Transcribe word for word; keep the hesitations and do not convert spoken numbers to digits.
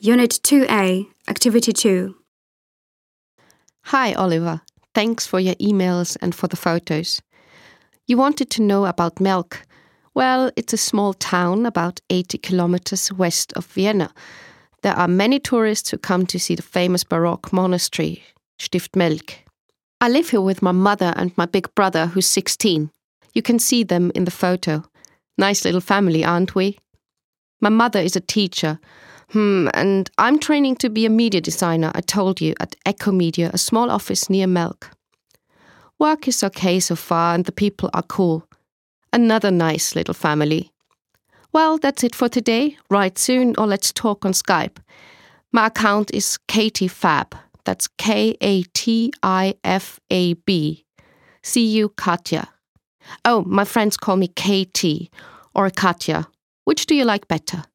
Unit two A, Activity two. Hi, Oliver. Thanks for your emails and for the photos. You wanted to know about Melk. Well, it's a small town about eighty kilometers west of Vienna. There are many tourists who come to see the famous Baroque monastery, Stift Melk. I live here with my mother and my big brother, who's sixteen. You can see them in the photo. Nice little family, aren't we? My mother is a teacher. Hmm, and I'm training to be a media designer, I told you, at Echo Media, a small office near Melk. Work is okay so far and the people are cool. Another nice little family. Well, that's it for today. Write soon or let's talk on Skype. My account is Katie Fab. That's K A T I F A B. See you, Katja. Oh, my friends call me Katie or Katja. Which do you like better?